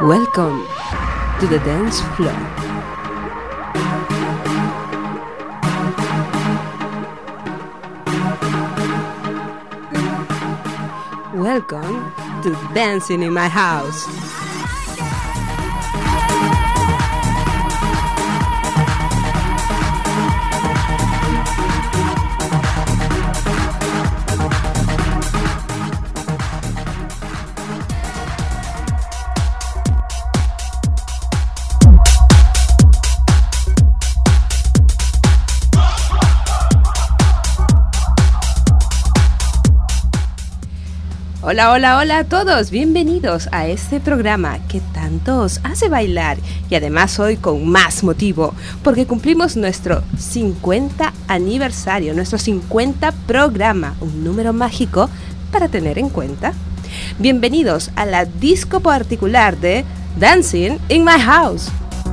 Welcome to the dance floor. Welcome to Dancing in My House. Hola, hola, hola a todos, bienvenidos a este programa que tanto os hace bailar y además hoy con más motivo porque cumplimos nuestro 50 aniversario, nuestro 50 programa, un número mágico para tener en cuenta. Bienvenidos a la disco particular de Dancing in My House.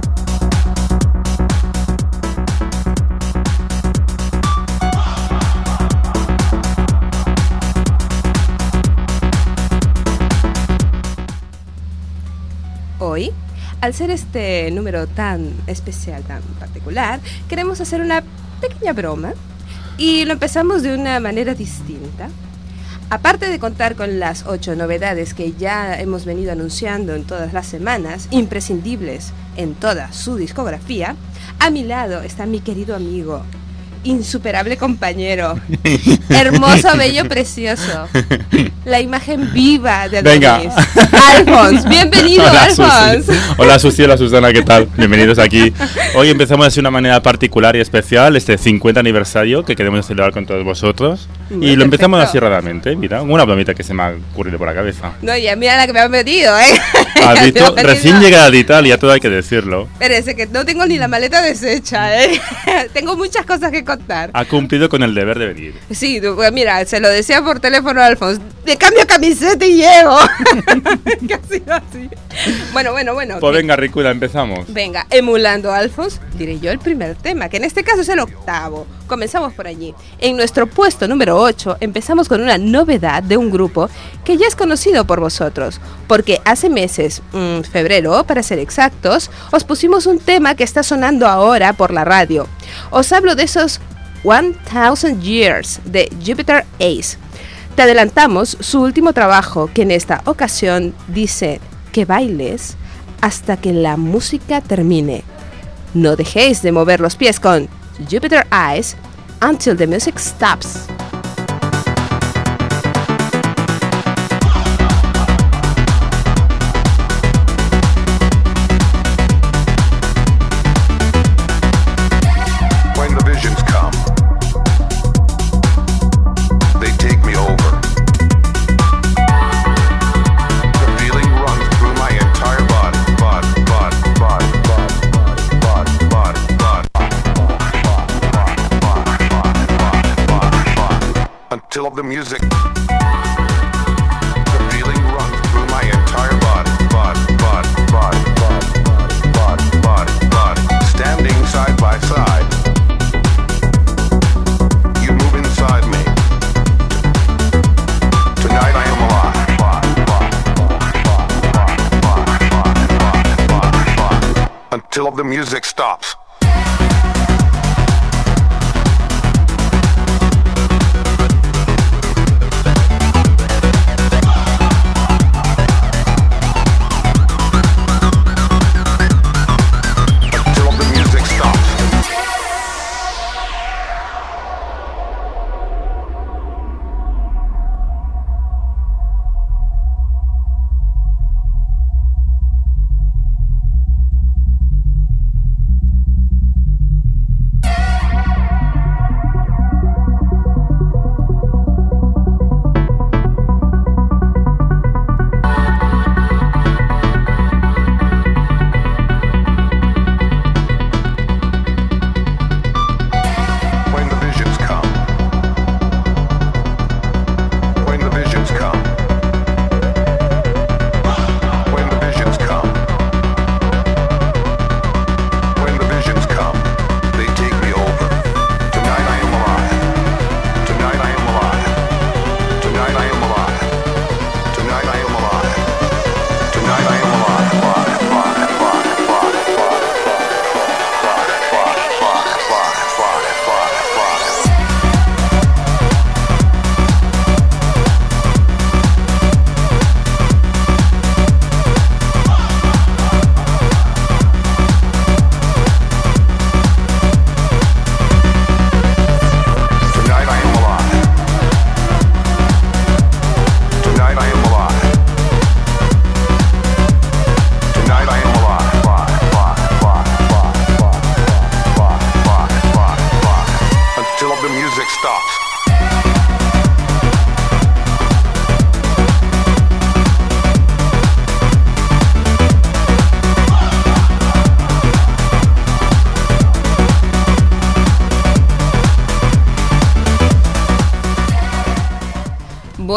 Hoy, al ser este número tan especial, tan particular, queremos hacer una pequeña broma y lo empezamos de una manera distinta. Aparte de contar con las 8 novedades que ya hemos venido anunciando en todas las semanas, imprescindibles en toda su discografía, a mi lado está mi querido amigo, insuperable compañero, hermoso, bello, precioso, la imagen viva de Adonis. Alfons, bienvenido. Hola, Alfons. Susi. Hola Susi, hola Susana, ¿qué tal? Bienvenidos aquí. Hoy empezamos de una manera particular y especial este 50 aniversario que queremos celebrar con todos vosotros. Muy y lo perfecto. empezamos así radamente, mira, una bromita que se me ha ocurrido por la cabeza. No, ya mira la que me han metido, ¿Has visto? Recién llegada de Italia, todo hay que decirlo. Espérese, que no tengo ni la maleta deshecha, Tengo muchas cosas que contar. Ha cumplido con el deber de venir. Sí, pues mira, se lo decía por teléfono a Alfons. De cambio camiseta y llego. Que ha sido así. Bueno. Pues venga, Ricura, empezamos. Venga, emulando a Alfons, diré yo el primer tema, que en este caso es el octavo. Comenzamos por allí. En nuestro puesto número 8 empezamos con una novedad de un grupo que ya es conocido por vosotros, porque hace meses, febrero para ser exactos, os pusimos un tema que está sonando ahora por la radio. Os hablo de esos 1000 Years de Jupiter Ace. Te adelantamos su último trabajo, que en esta ocasión dice que bailes hasta que la música termine. No dejéis de mover los pies con Jupiter Ace until the music stops. Until the music, the feeling runs through my entire body, standing side by side. You move inside me. Tonight I am alive. Until the music stops.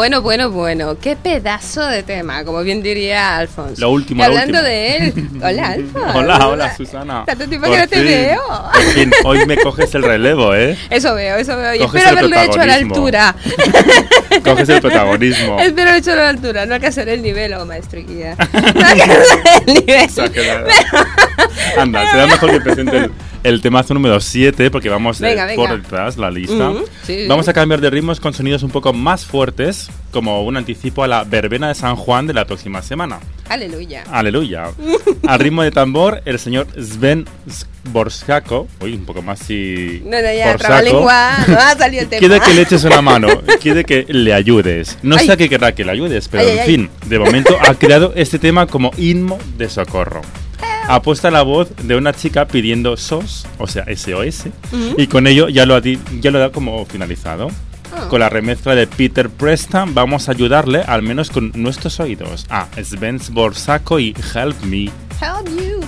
Bueno. Qué pedazo de tema, como bien diría Alfonso. Lo último, y hablando lo último. de él. Hola, Alfonso. Hola, Susana. Tanto tiempo que no te veo. Por fin, hoy me coges el relevo, ¿eh? Eso veo. Y Coges espero el haberlo hecho a la protagonismo. altura. Coges el protagonismo. Espero haberlo hecho a la altura. No alcanzaré el nivel, maestro guía. No alcanzaré el nivel. Exagerada. Anda, será mejor que presente el temazo número 7, porque vamos Venga. por detrás la lista. Sí. Vamos a cambiar de ritmos con sonidos un poco más fuertes, como un anticipo a la verbena de San Juan de la próxima semana. Aleluya. Aleluya. Al ritmo de tambor, el señor Sven Borshako, un poco más si... No, ya, Borshako, trabalengua, no ha salido el tema. quiere que le eches una mano, quiere que le ayudes. No sé a qué querrá que le ayudes, pero Ay. en fin, de momento ha creado este tema como himno de socorro. Ha puesto la voz de una chica pidiendo SOS, o sea, SOS, y con ello ya lo da como finalizado. Con la remezcla de Peter Preston vamos a ayudarle, al menos con nuestros oídos, a Sven Borshako y Help Me. Help you.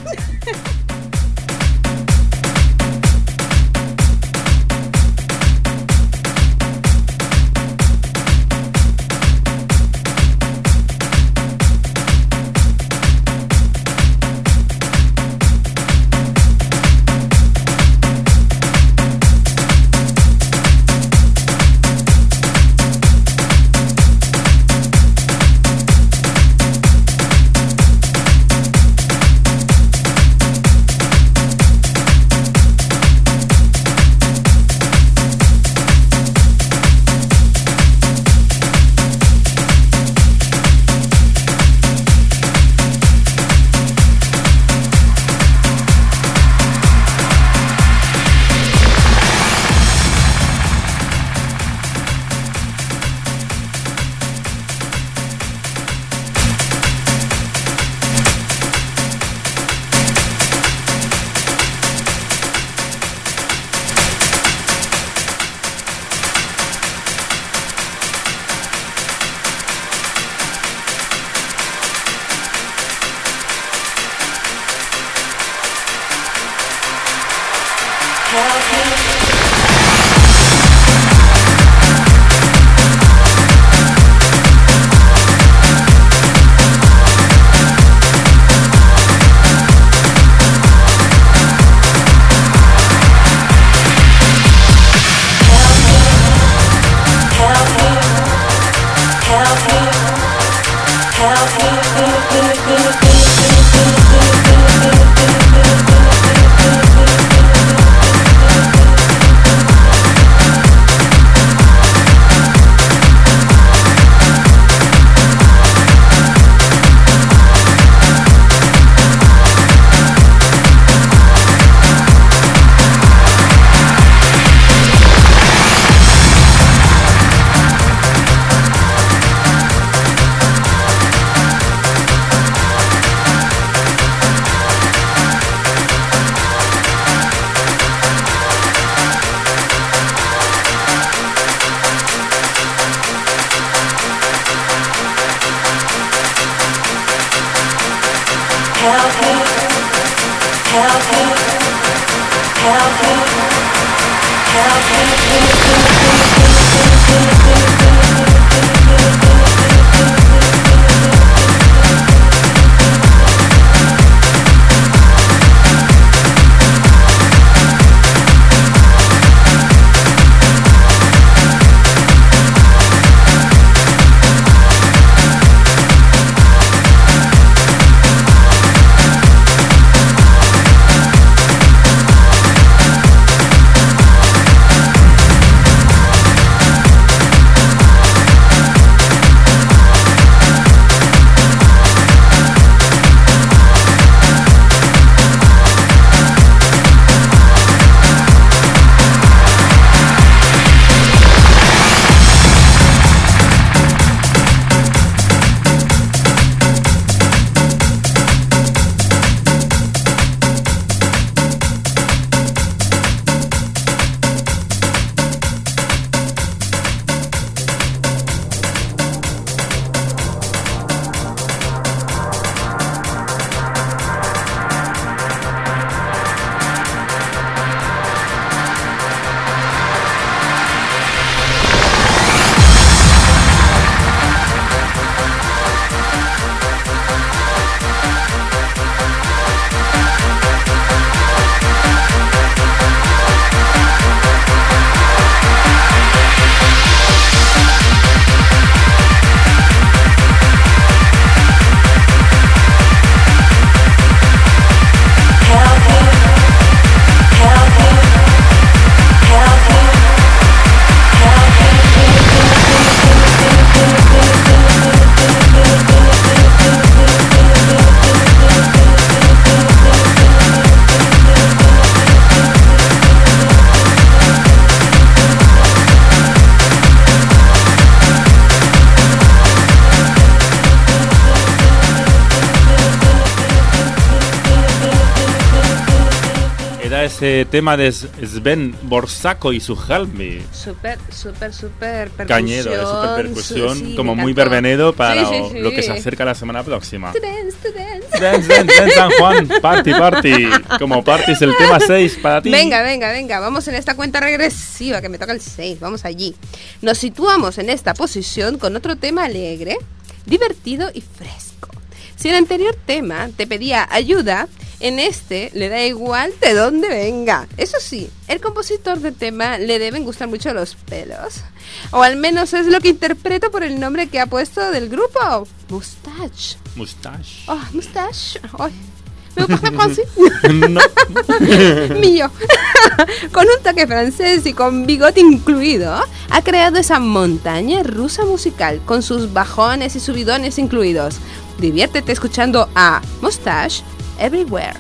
ese tema de Sven Borsaco y su Halmi. Súper percusión. Cañero, súper percusión, Sí, como me muy encantó. verbenero para Sí. lo que se acerca la semana próxima. To dance. Dance, San Juan, party. Como party es el tema 6 para ti. Venga, vamos en esta cuenta regresiva que me toca el 6, vamos allí. Nos situamos en esta posición con otro tema alegre, divertido y fresco. Si en el anterior tema te pedía ayuda, en este le da igual de dónde venga. Eso sí, el compositor del tema le deben gustar mucho los pelos. O al menos es lo que interpreto por el nombre que ha puesto del grupo. Moustache. Mustache. Oh, Moustache. Ay, ¿me parle français? No. Mío. Con un toque francés y con bigote incluido, ha creado esa montaña rusa musical con sus bajones y subidones incluidos. Diviértete escuchando a Moustache Everywhere.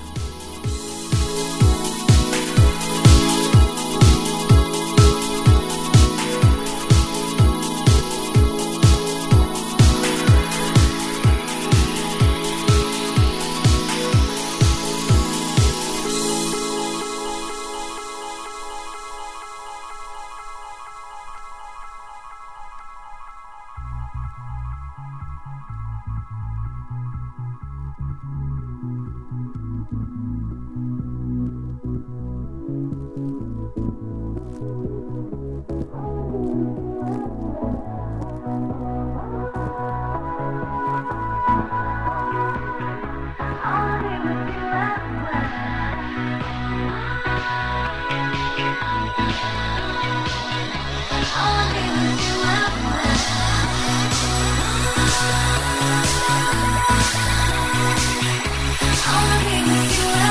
I'll be with you.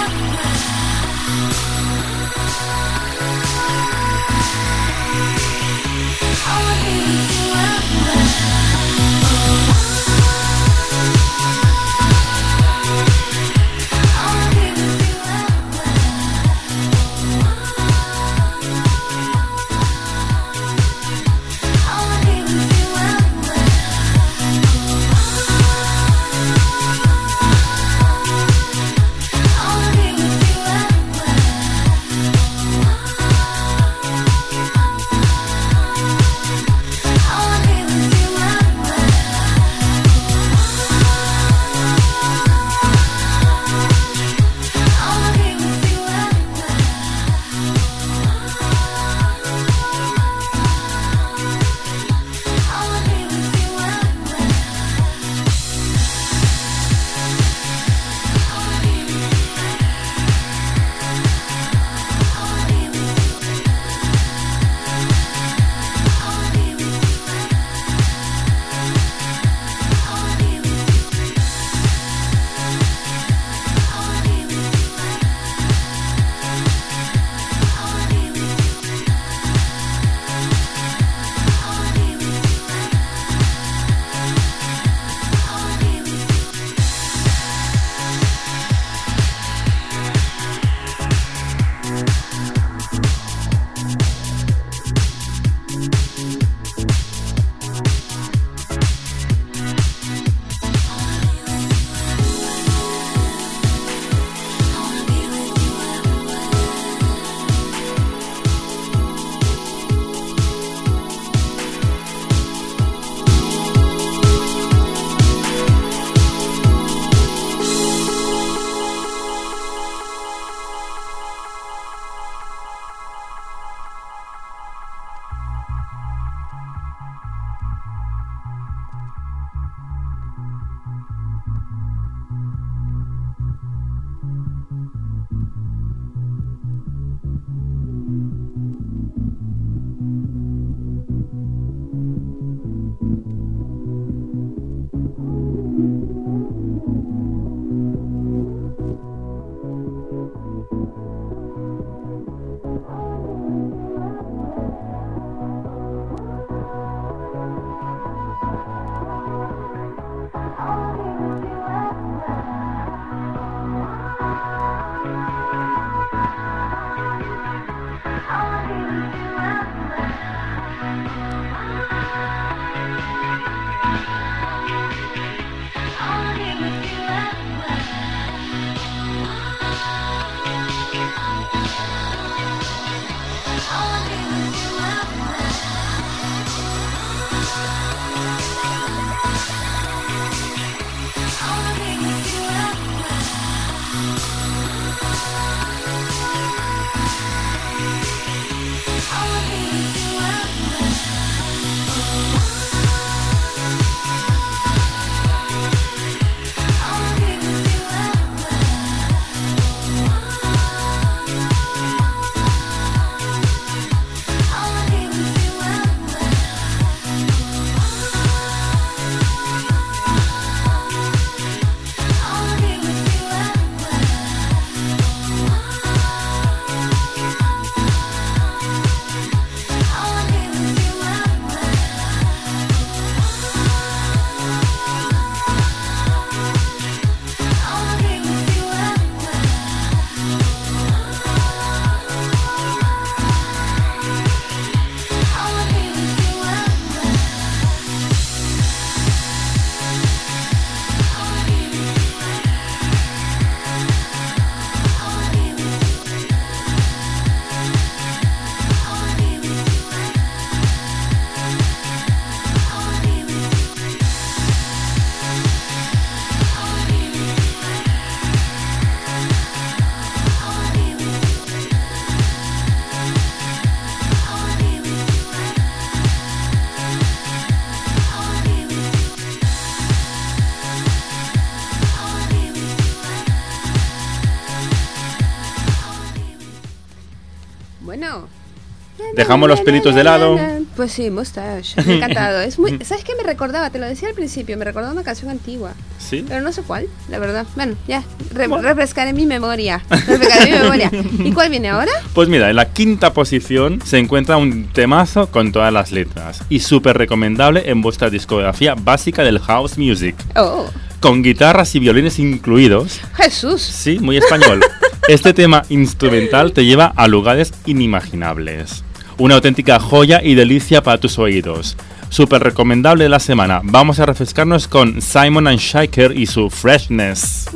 Bueno. Dejamos los pelitos de lado. Pues sí, Mustache. Me ha encantado. Es muy, ¿sabes qué me recordaba? Te lo decía al principio, me recordaba una canción antigua. ¿Sí? Pero no sé cuál, la verdad. Bueno, ya, refrescaré mi memoria. Refrescaré mi memoria. ¿Y cuál viene ahora? Pues mira, en la quinta posición se encuentra un temazo con todas las letras y súper recomendable en vuestra discografía básica del house music. Oh. Con guitarras y violines incluidos. Jesús. Sí, muy español. Este tema instrumental te lleva a lugares inimaginables. Una auténtica joya y delicia para tus oídos. Súper recomendable de la semana. Vamos a refrescarnos con Simon & Shaker y su Freshness.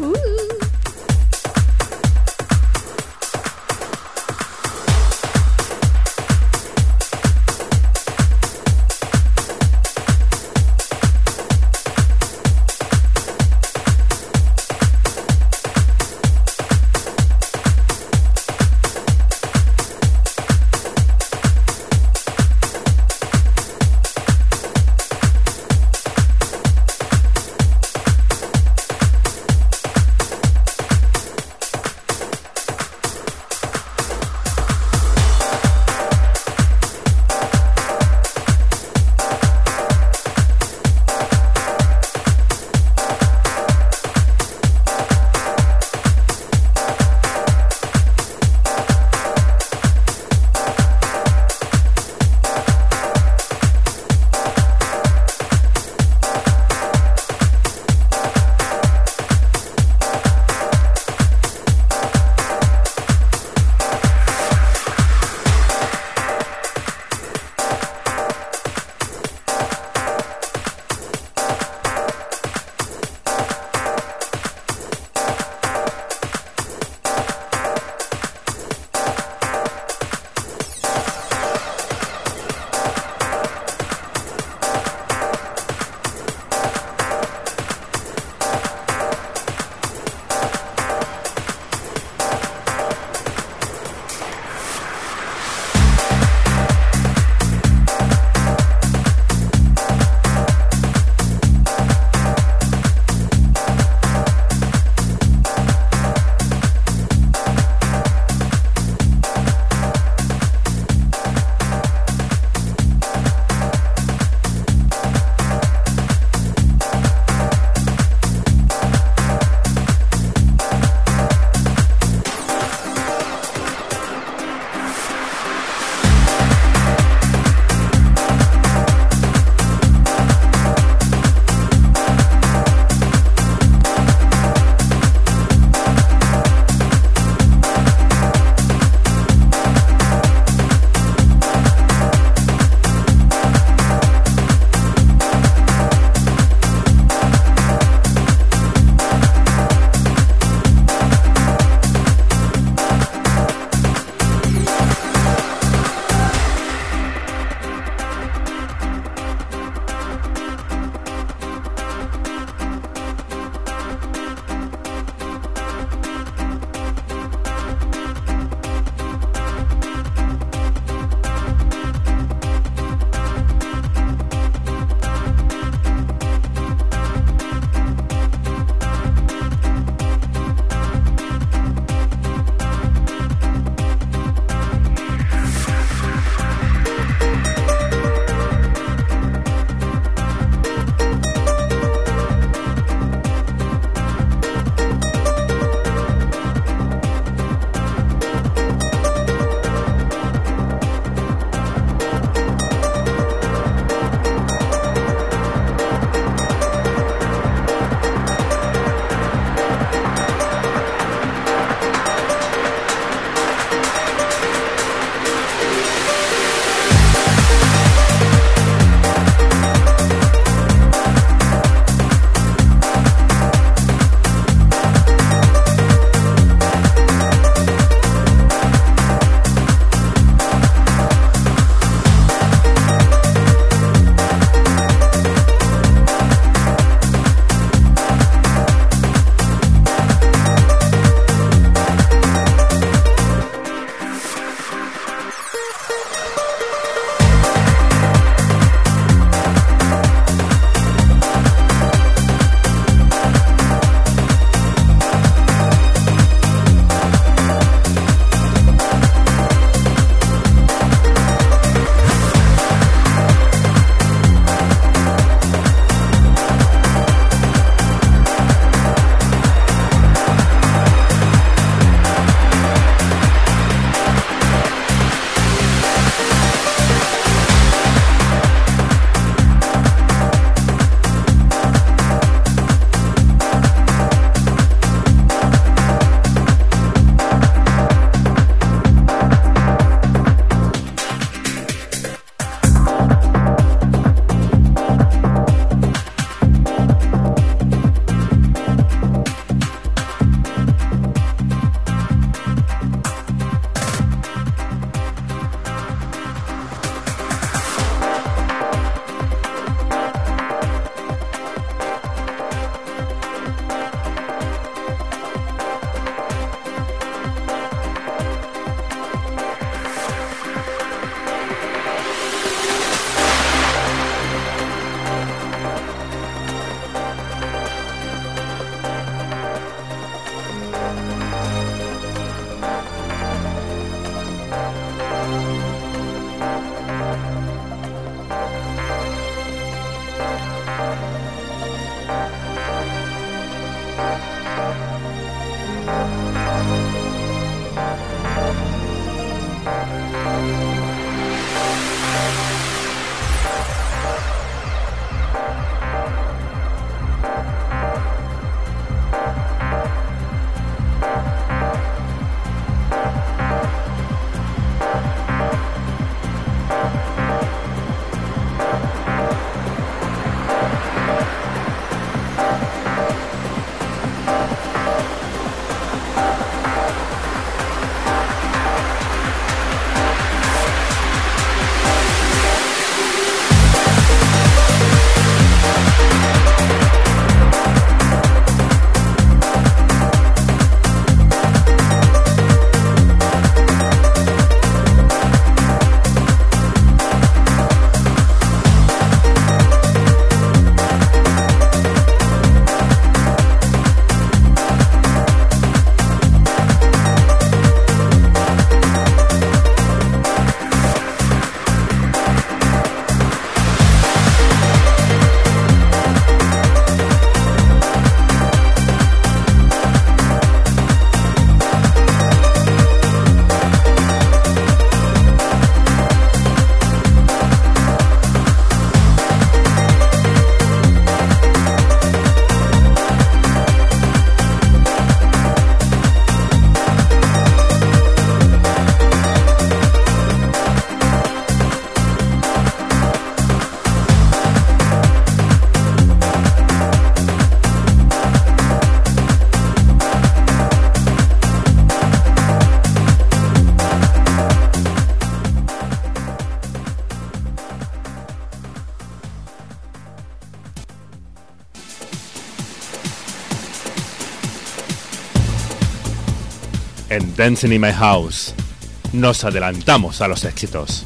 En Dancing in My House nos adelantamos a los éxitos.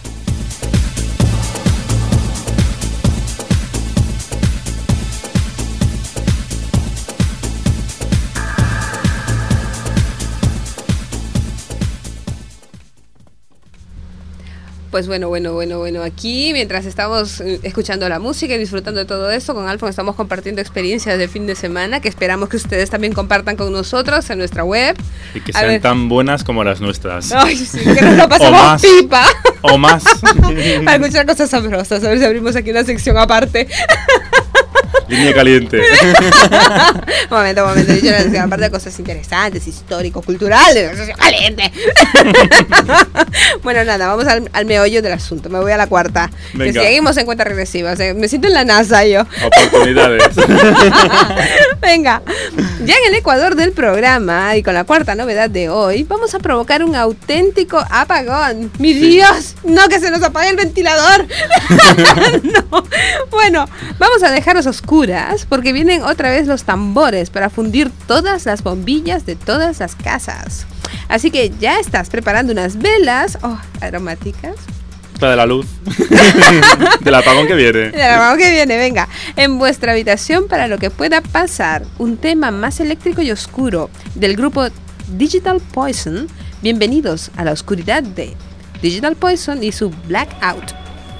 Pues bueno, aquí mientras estamos escuchando la música y disfrutando de todo esto, con Alfon estamos compartiendo experiencias de fin de semana que esperamos que ustedes también compartan con nosotros en nuestra web. Y que sean tan buenas como las nuestras. Ay, sí, que nos lo pasamos pipa. O más. Para escuchar cosas sabrosas, a ver si abrimos aquí una sección aparte. Línea caliente. Momento, yo les decía, aparte de cosas interesantes, históricos, culturales, caliente. Bueno, nada, vamos al meollo del asunto. Me voy a la cuarta. Que seguimos en cuenta regresiva. O sea, me siento en la NASA yo. Oportunidades. Venga, ya en el Ecuador del programa y con la cuarta novedad de hoy, vamos a provocar un auténtico apagón. ¡Mi Dios! ¡No, que se nos apague el ventilador! No. Bueno, vamos a dejaros oscuros porque vienen otra vez los tambores para fundir todas las bombillas de todas las casas. Así que ya estás preparando unas velas aromáticas. La de la luz. Del apagón que viene. Del apagón que viene, venga. En vuestra habitación para lo que pueda pasar. Un tema más eléctrico y oscuro del grupo Digital Poison. Bienvenidos a la oscuridad de Digital Poison y su Blackout.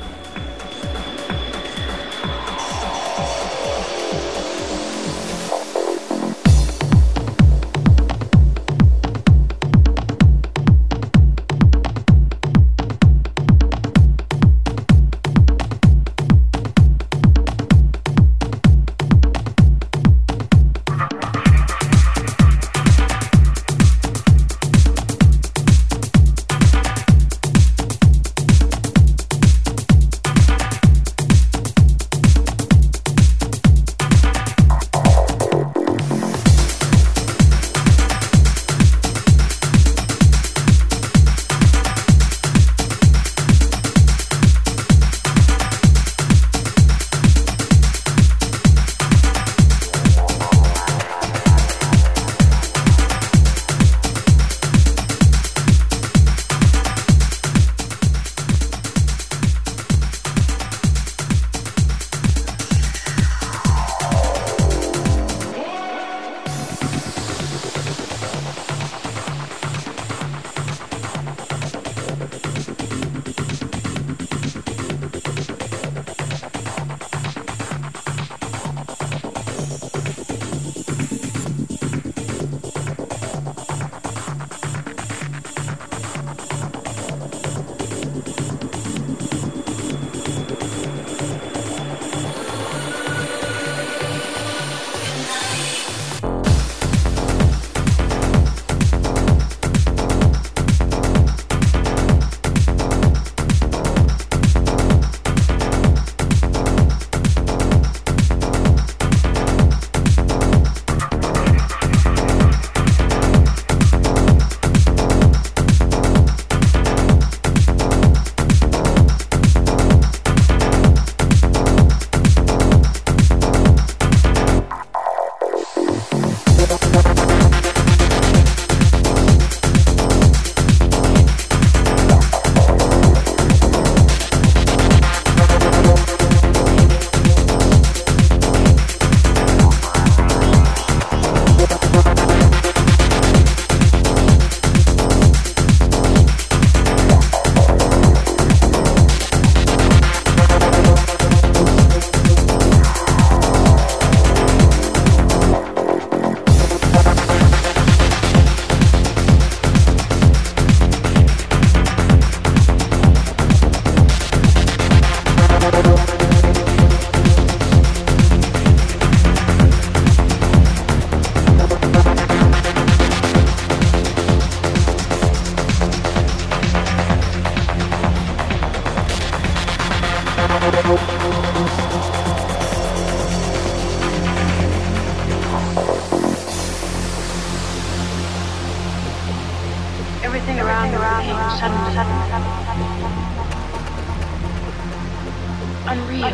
Everything around became suddenly unreal,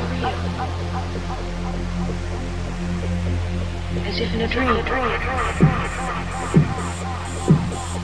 as if in a dream.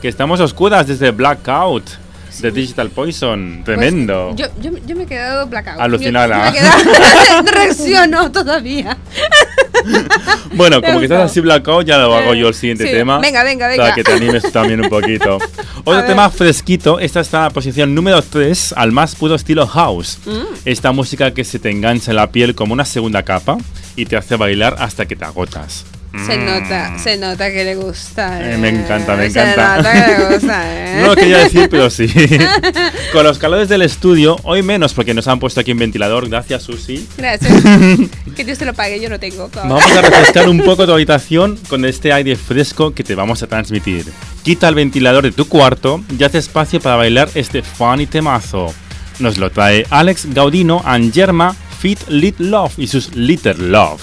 Que estamos oscuras desde Blackout de Digital Poison. Tremendo. Pues yo me he quedado blackout. Alucinada. No reacciono todavía. Bueno, Me ha como que estás gustado. así Blackout, ya lo hago yo el siguiente Sí. tema. Venga. Para que te animes tú también un poquito. Otro ver. tema fresquito. Esta está en la posición número 3 al más puro estilo house. Esta música que se te engancha en la piel como una segunda capa y te hace bailar hasta que te agotas. Se nota que le gusta. Me encanta. Se nota que le gusta, No lo quería decir, pero sí. Con los calores del estudio, hoy menos porque nos han puesto aquí un ventilador. Gracias, Susi. Gracias. Que Dios te lo pague, yo no tengo. Vamos a refrescar un poco tu habitación con este aire fresco que te vamos a transmitir. Quita el ventilador de tu cuarto y haz espacio para bailar este funny temazo. Nos lo trae Alex Gaudino and Germa Fit Lit Love y sus Litter Love.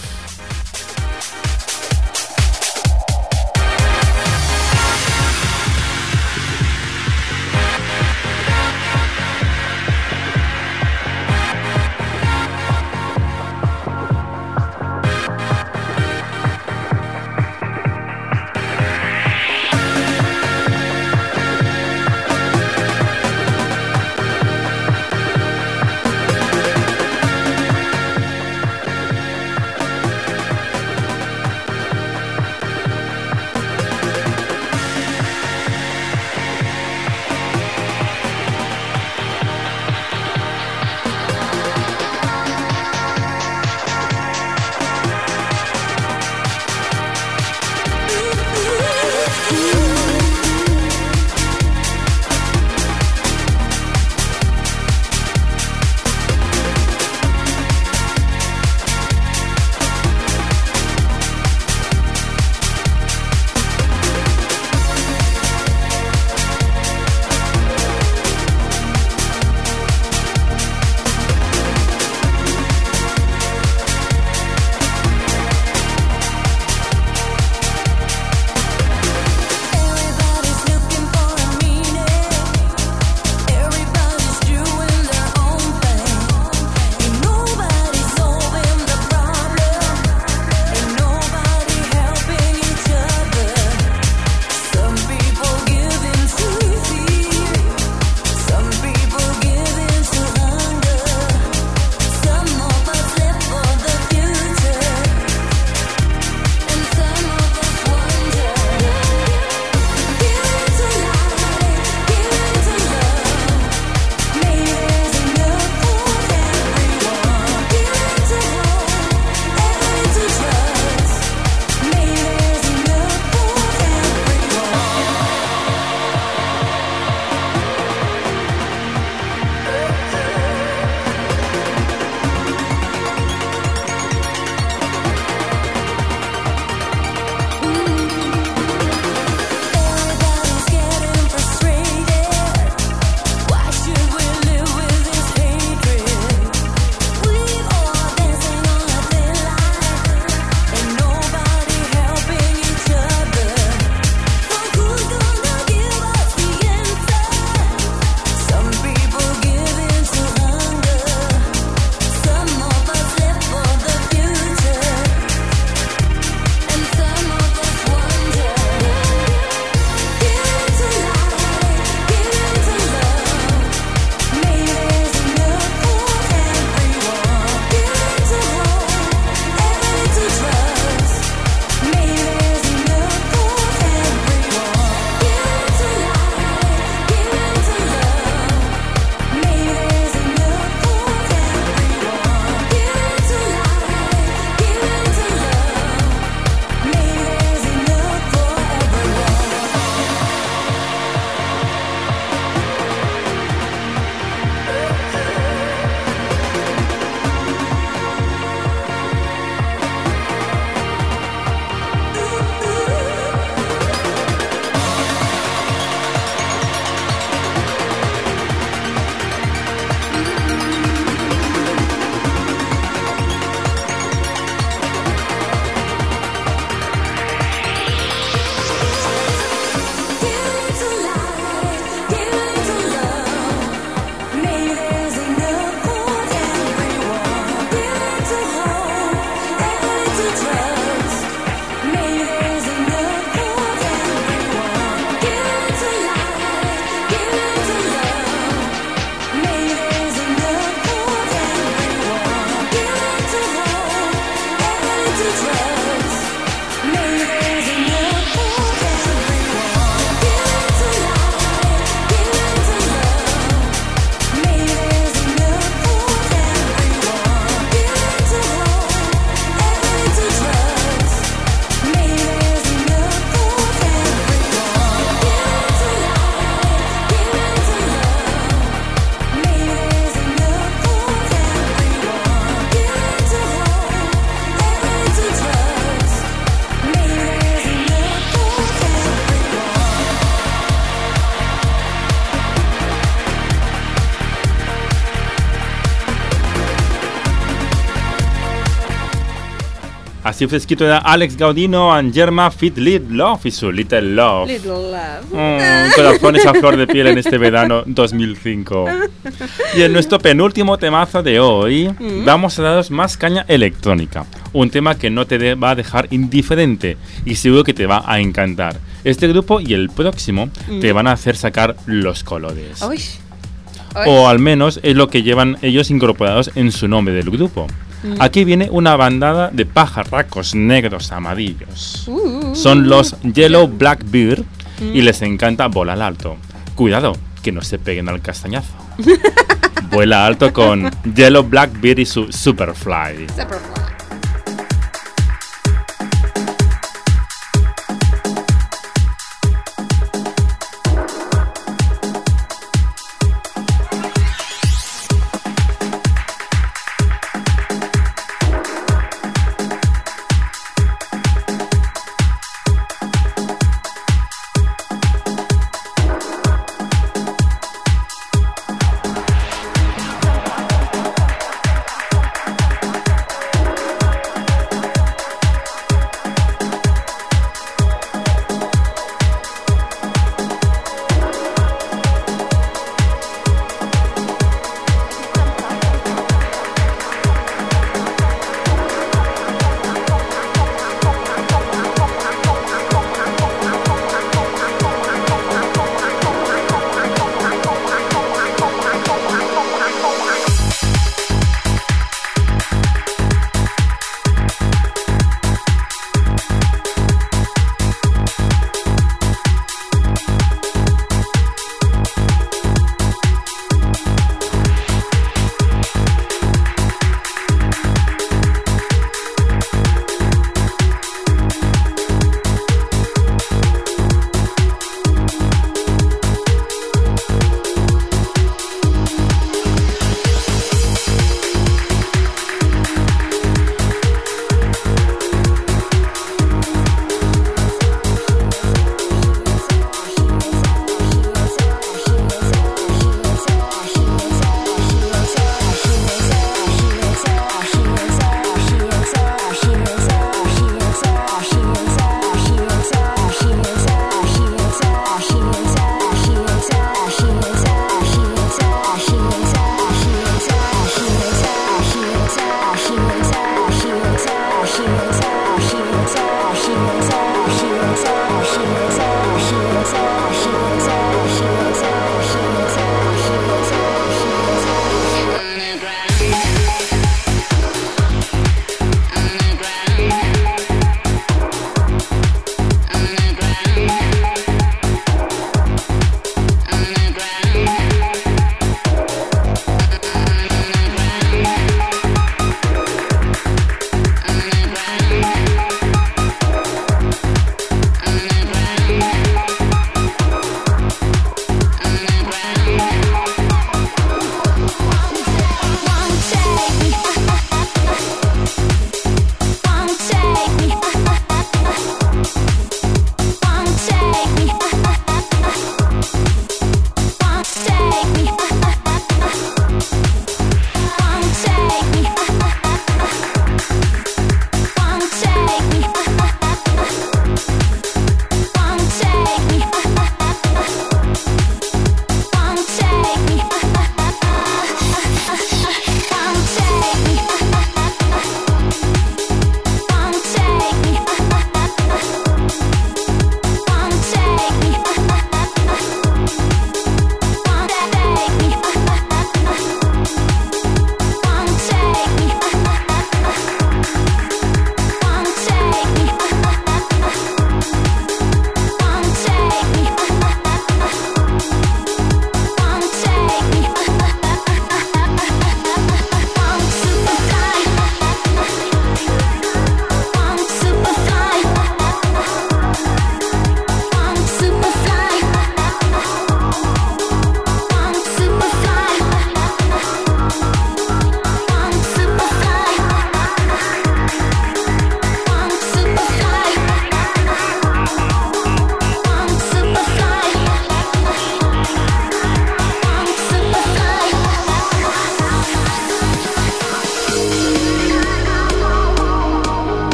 Así fresquito era Alex Gaudino and Germa Fit Lead Love y su Little Love. Little Love. Un corazón esa flor de piel en este verano 2005. Y en nuestro penúltimo temazo de hoy vamos a daros más caña electrónica. Un tema que no te va a dejar indiferente y seguro que te va a encantar. Este grupo y el próximo te van a hacer sacar los colores. Uy. O al menos es lo que llevan ellos incorporados en su nombre del grupo. Aquí viene una bandada de pajarracos negros amarillos. Son los Yellow Blackbeard y les encanta volar alto. Cuidado, que no se peguen al castañazo. Vuela alto con Yellow Blackbeard y su Superfly.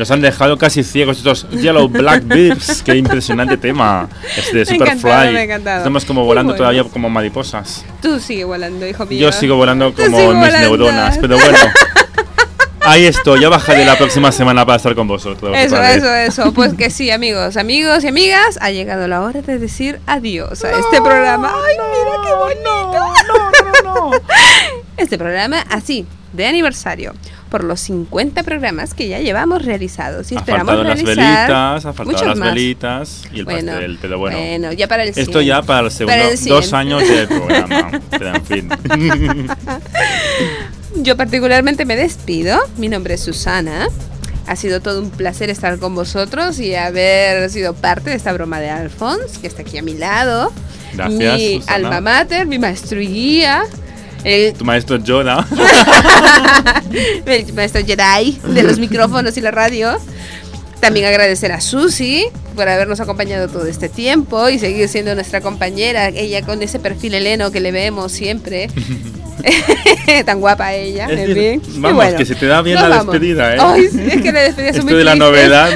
Nos han dejado casi ciegos estos Yellow Blackbirds. Qué impresionante tema. De Superfly. Me ha encantado. Estamos como volando Bueno. todavía como mariposas. Tú sigue volando, hijo mío. Yo sigo volando Tú como sigue mis volando. neuronas. Pero bueno. Ahí estoy, ya bajaré la próxima semana para estar con vosotros. otra vez. Eso. Pues que sí, amigos y amigas, ha llegado la hora de decir adiós a este programa. ¡Ay, mira qué bonito! No. Este programa así, de aniversario, por los 50 programas que ya llevamos realizados y Ha esperamos faltado las realizar velitas, ha faltado muchos las más. velitas y el pastel, pero bueno. ya para el Esto 100. ya para el segundo, Para el 100. 2 años del programa. Pero en fin. Yo particularmente me despido. Mi nombre es Susana. Ha sido todo un placer estar con vosotros y haber sido parte de esta broma de Alphonse, que está aquí a mi lado. Gracias, Mi Susana. alma mater, mi maestro y guía. El Tu maestro Yoda. el maestro Jedi de los micrófonos y la radio. También agradecer a Susi por habernos acompañado todo este tiempo y seguir siendo nuestra compañera, ella con ese perfil heleno que le vemos siempre. Tan guapa ella, Es en que, fin. vamos, Y bueno, que se te da bien nos la vamos. despedida, ¿eh? Ay, sí, es que la despedida son Esto muy de la tristes. novedad.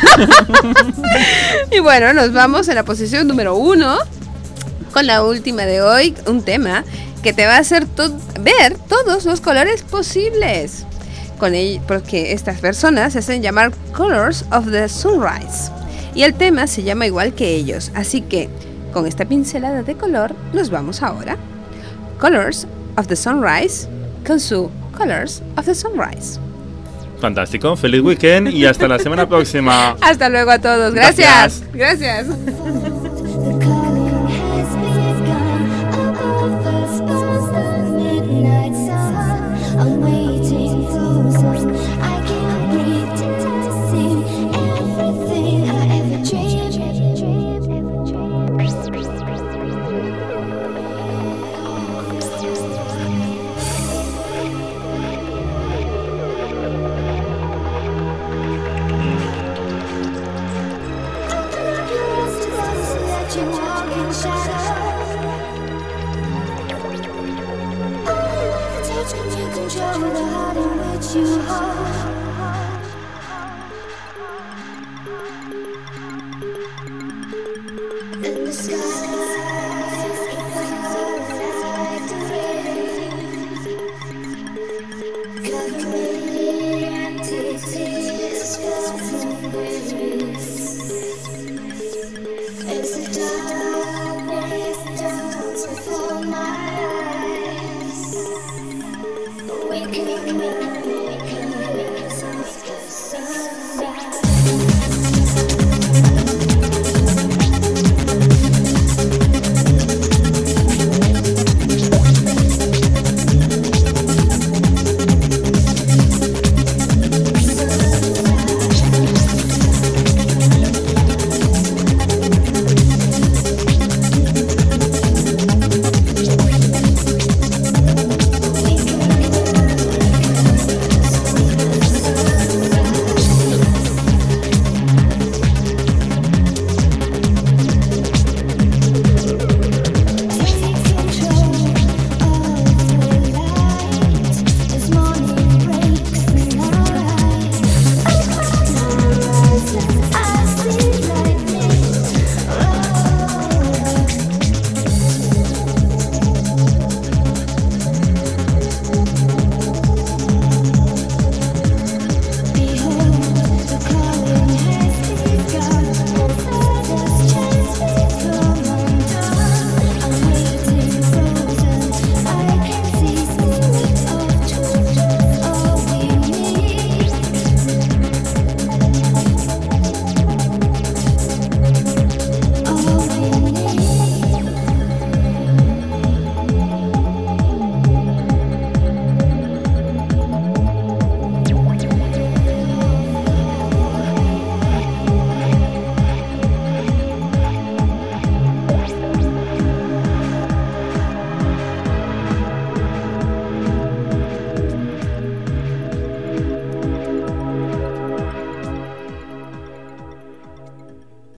Y bueno, nos vamos en la posición número 1 con la última de hoy, un tema que te va a hacer ver todos los colores posibles. Porque estas personas se hacen llamar Colors of the Sunrise. Y el tema se llama igual que ellos. Así que con esta pincelada de color nos vamos ahora. Colors of the Sunrise con su Colors of the Sunrise. Fantástico, feliz weekend y hasta la semana próxima. Hasta luego a todos. Gracias. Gracias. The calling has begun above us past the midnight sun. I'm waiting frozen. I can't breathe till I see everything I ever dreamed. Open up your eyes to us and let you walk in shadow. Only with a touch can you control the heart in which you hold. In the sky, cover me in tears, fell from grace. As the darkness dawns before my eyes, awakening me.